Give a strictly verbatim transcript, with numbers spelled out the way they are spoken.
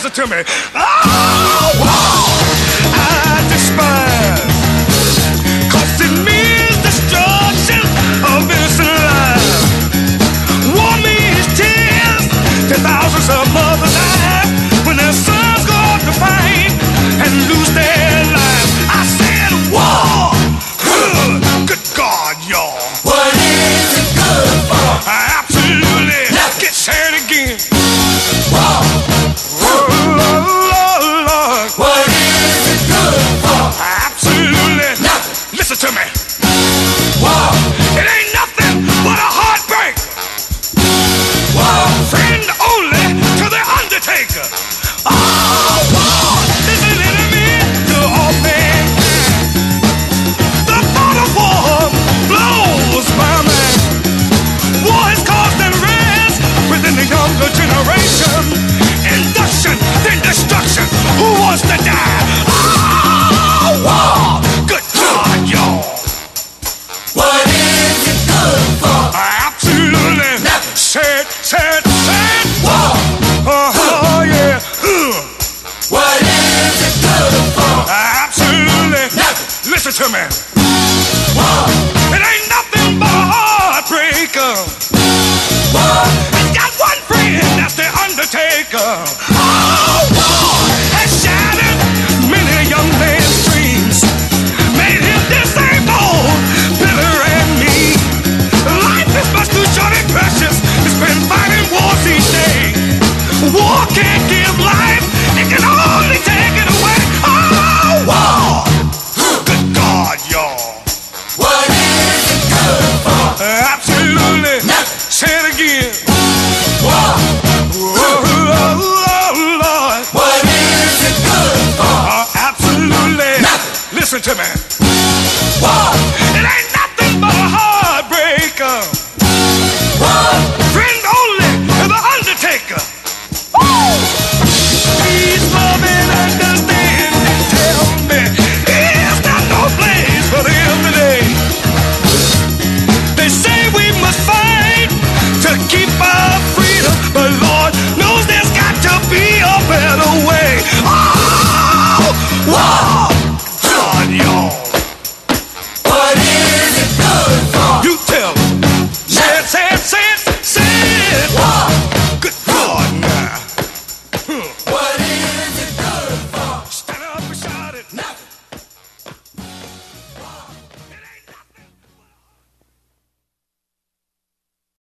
listen to me. Oh, war I despise, 'cause it means destruction of innocent lives. War means tears to thousands of mothers die when their sons go off to fight and lose their lives. I said war. Good God, y'all. What is it good for? Absolutely. Let's get sad again. War. Oh, Lord, Lord. What is it good for? Absolutely. Nothing. Listen to me. War. It ain't nothing but a heartbreak. War. Friend only to the undertaker. Oh, war is an enemy to all mankind. The thought of war blows my mind. War has caused unrest within the younger generation. Induction, then destruction. Who wants to die? Oh, war. Good God, y'all. What is it good for? Absolutely. Nothing. Sad, sad, sad. War. Oh, yeah. Ugh. What is it good for? Absolutely. Nothing. Listen to me. War. It ain't nothing but a heartbreaker. War. It's got one friend, that's the undertaker. Oh, war has shattered many a young man's dreams, made him disabled, bitter and mean. Life is much too short and precious to spend fighting wars each day. War can't give life, it can only take it away. Oh, war. Good God, y'all. What is it good for? Absolutely. Nothing. Say it again. War. Oh, oh, oh, Lord. What is it good for? Uh, absolutely. Nothing. Listen to me. War.